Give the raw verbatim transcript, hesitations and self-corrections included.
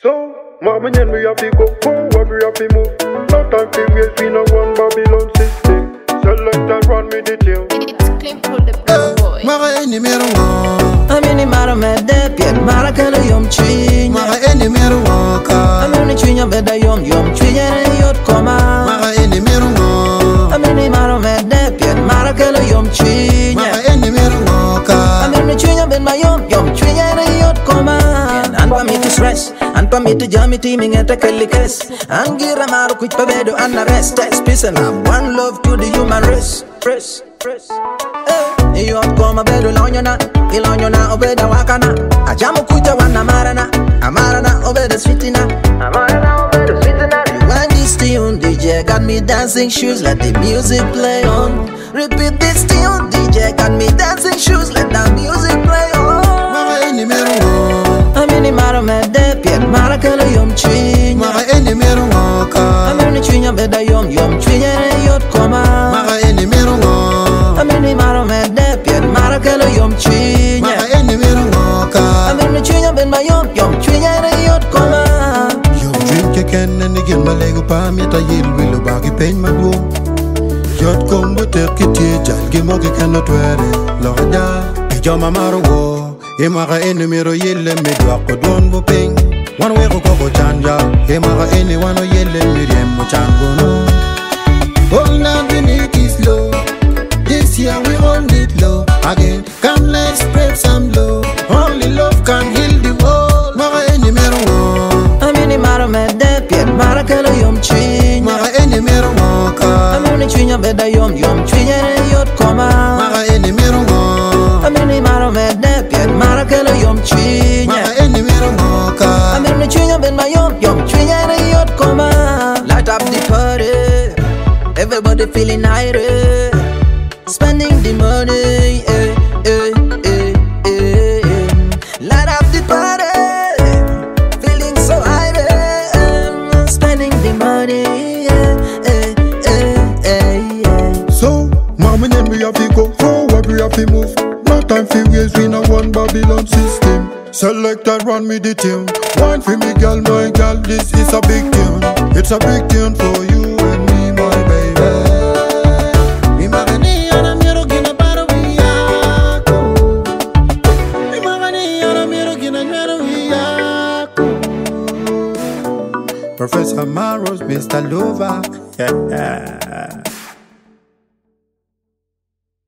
So, mama and we have to go forward, we have to move. No time to waste, we no one Babylon system. Select and run me the tune. It's clean for the big boy. Mara eni mero Amini mara mede piet mara kala yom chinya. Mara eni mero ka Amini chinya beda yom yom chinya ne yot koma. Mara eni mero Amini mara mede piet mara kala yom chinya. Mara eni mero ka Amini chinya beda yom yom chinya ne yot koma. And for me to stress, and for me to jam it teaming at a calicus. And gira maru kuch pavedo and arrest. Peace and love, one love to the human race. Race, race. Hey, you have come a bedu lonyona, ilonyona obeda wakana. Ajamu kuja wana marana, amarana obeda sweetina, amarana obeda sweetina. Rewind this tune, D J got me dancing shoes, let the music play on. Repeat this tune, D J got me dancing shoes, let the music play on. Mara eni mero Amini mara mede piet mara kala yom chinya. Mara eni mero ka Amini chinya beda yom yom chinya ne yot koma. Mara eni mero Amini mara mede piet mara kala yom chinya. Mara eni mero ka Amini chinya beda yom yom chinya ne yot koma. Yo dream ke ken and again malego pa mi ta yil wilu ba ki pen madwo Yot kombo ter ki tie jal ge mo ke kan twere lo ja e jo mamaro wo e mara eni mero yelle me dwa ko don bo peng wan we ko ko chanja e mara eni wano yelle mi rem mo chango no all now we need is low this year we all need low again come let's spread some love only love can heal the world mara eni mero Amini mara mede piet mara kala yom chinya. mara eni mero ka Amini chinya beda yom yom chinya ne yot koma. mara eni mero Amini mara mede piet mara kala yom chinya. mara eni mero ka Amini chinya beda yom yom chinya ne yot koma. Light up the party, everybody feeling irate, spending the money. Eh, eh, eh, eh, eh. Light up the party. Feeling so irate, spending the money. Eh, eh, eh, eh, eh. So, mama and we have to go forward, we have to move. No time for waste, we no one Babylon system. Select and run me the tune. Wine for me, girl, my girl, this is a big tune. It's a big tune for you and me, my baby. mi mara ni ana mero gina para we yako mi mara ni ana mero gina mero we yako Professor Maros Mister Lover yeah.